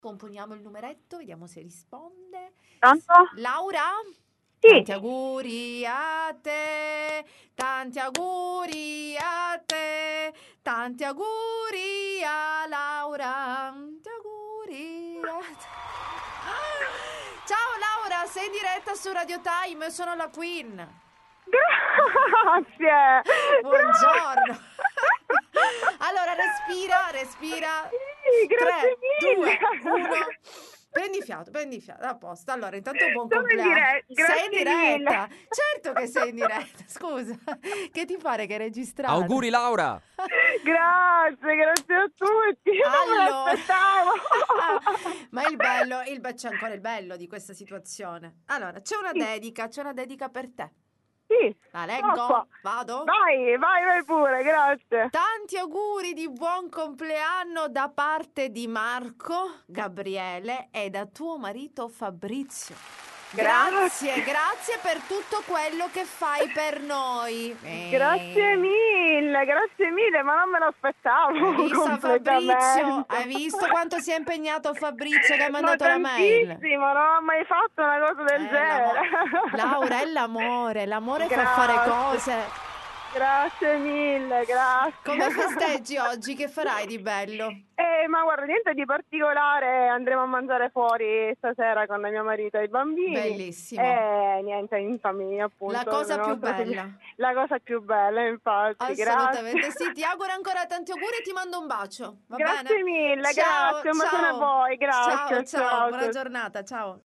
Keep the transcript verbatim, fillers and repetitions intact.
Componiamo il numeretto, vediamo se risponde. Pronto? Laura? Sì. Tanti auguri a te, tanti auguri a te, tanti auguri a Laura, tanti auguri a te. Ciao Laura, sei in diretta su Radio Time, io sono la Queen. Grazie. Buongiorno. Allora, respira, respira. Sì, grazie tre, mille. due, uno. Prendi fiato, prendi fiato, a posto. Allora, intanto buon Sono in compleanno. diretta, Sei in grazie diretta? mille. Certo che sei in diretta. Scusa, che ti pare che è registrata? Auguri Laura! Grazie, grazie a tutti. Io non me Allora, l'aspettavo. ma il bello, il be- c'è ancora il bello di questa situazione. Allora, c'è una Sì. dedica, c'è una dedica per te. Sì. La Sono leggo? qua. Vado? Vai, vai, vai pure, grazie. Tanti auguri di buon compleanno da parte di Marco, Gabriele e da tuo marito Fabrizio. Grazie, Grazie. grazie per tutto quello che fai per noi. Eh. Grazie mille, grazie mille, ma non me l'aspettavo. Hai visto completamente. Fabrizio? Hai visto quanto si è impegnato Fabrizio che ha mandato ma la mail? tantissimo, non ho mai fatto una cosa del Eh, genere. l'amo- Laura, è l'amore, l'amore fa Grazie. fare cose. Grazie mille, grazie. Come festeggi oggi? Che farai di bello? Eh, ma guarda, niente di particolare, andremo a mangiare fuori stasera con mio marito e i bambini. Bellissimo. E niente, in famiglia appunto. La cosa la più nostra figlia- bella. La cosa più bella, infatti. Assolutamente Grazie. sì, ti auguro ancora tanti auguri e ti mando un bacio, va Grazie bene? mille, Ciao, grazie, un bacione a ciao. voi, grazie. Ciao, ciao, buona ciao. giornata, ciao.